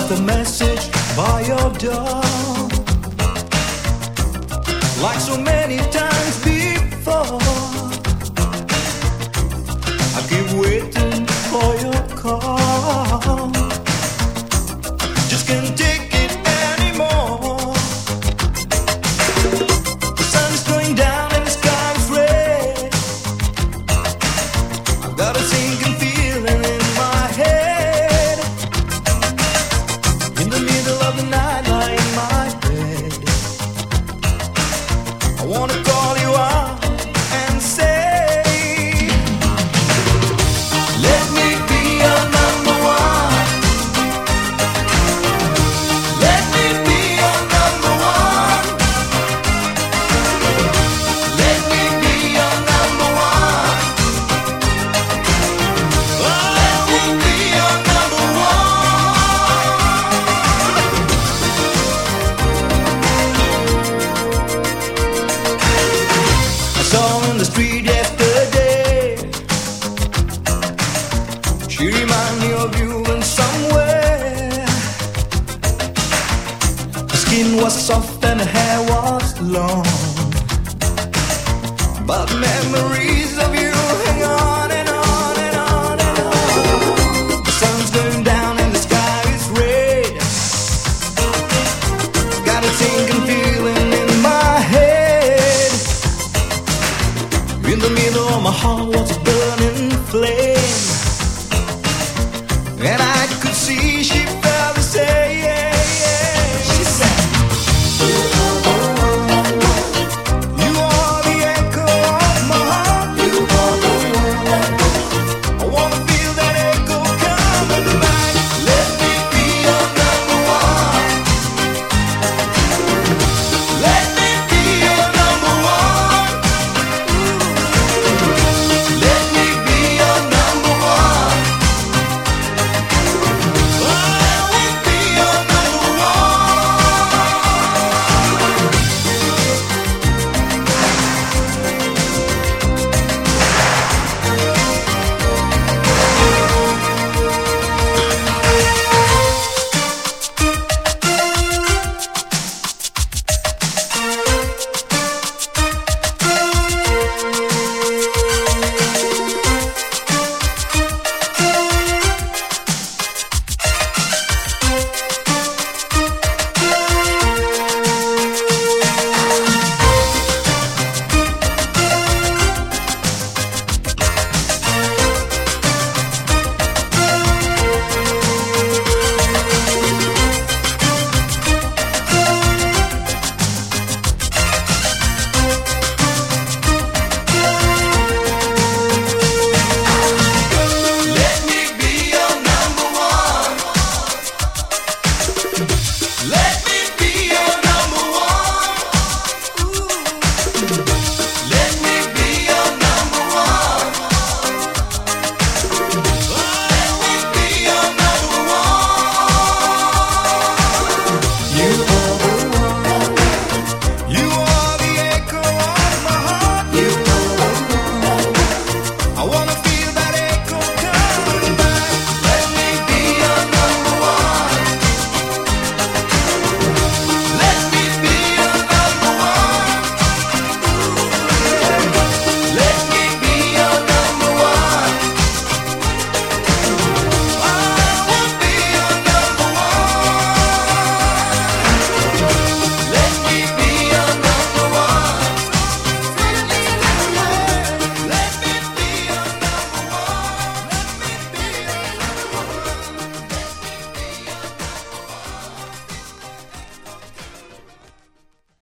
left a message by your door. Like so many times before, I keep waiting for your call. Just can't take it anymore. The sun's going down and the sky's red. I've got a sinking feeling in my head. In the middle of the night, lying in my bed, I wanna call you out and say, let me be your number one. Let me be your number one. Let me be your number one. Oh, let me be your number one. I saw her in the street yesterday. She reminded me of you in some way. Her skin was soft and her hair was long, but memories of you hang on and on and on and on. The sun's going down and the sky is red. Got a sinking feeling in my head. In the middle of my heart, what's